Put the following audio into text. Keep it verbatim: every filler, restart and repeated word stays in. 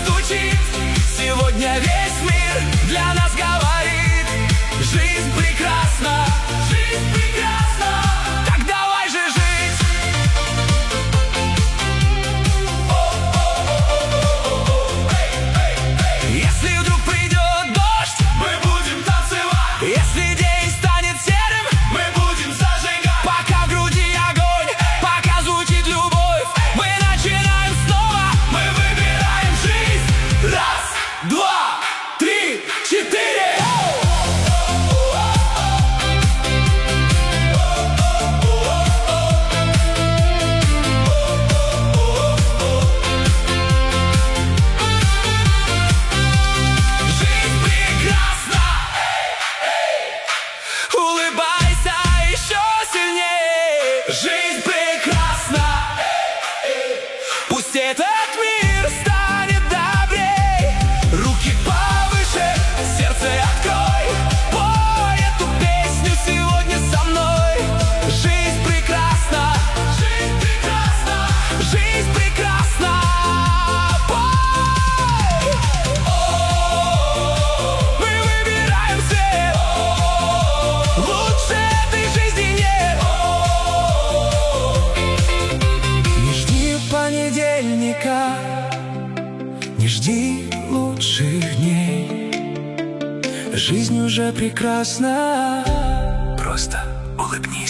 стучит. Сегодня весь мир для нас говорит: жизнь прекрасна, жизнь прекрасна. Так давай же жить. Если вдруг придет дождь, мы будем танцевать. Если день станет серым, мы будем зажигать. Пока в груди огонь, пока звучит любовь, мы начинаем снова, мы выбираем жизнь. Раз, два, три, четыре. Жизнь прекрасна. Улыбайся еще сильнее. Жизнь прекрасна. Пусть этот мир станет добрей. Руки повыше, сердце открой. Пой эту песню сегодня со мной. Жизнь прекрасна. Жизнь прекрасна. Жизнь прекрасна. Пой. О, мы выбираем свет. Лучше этой жизни нет. Не жди понедельника, не жди лучших дней. Жизнь уже прекрасна. Просто улыбнись.